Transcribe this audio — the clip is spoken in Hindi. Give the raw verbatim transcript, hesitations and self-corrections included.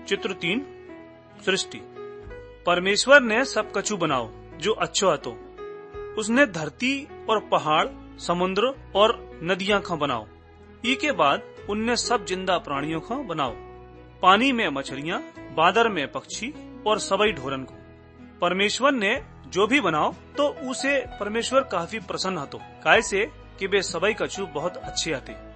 चित्र तीन सृष्टि। परमेश्वर ने सब कछु बनाओ जो अच्छो हतो। उसने धरती और पहाड़, समुद्र और नदियां खा बनाओ। ई के बाद उनने सब जिंदा प्राणियों खा बनाओ, पानी में मछलियां, बादर में पक्षी और सबई ढोरन को। परमेश्वर ने जो भी बनाओ तो उसे परमेश्वर काफी प्रसन्न हतो, काहे से कि वे सबई कछु बहुत अच्छे हते।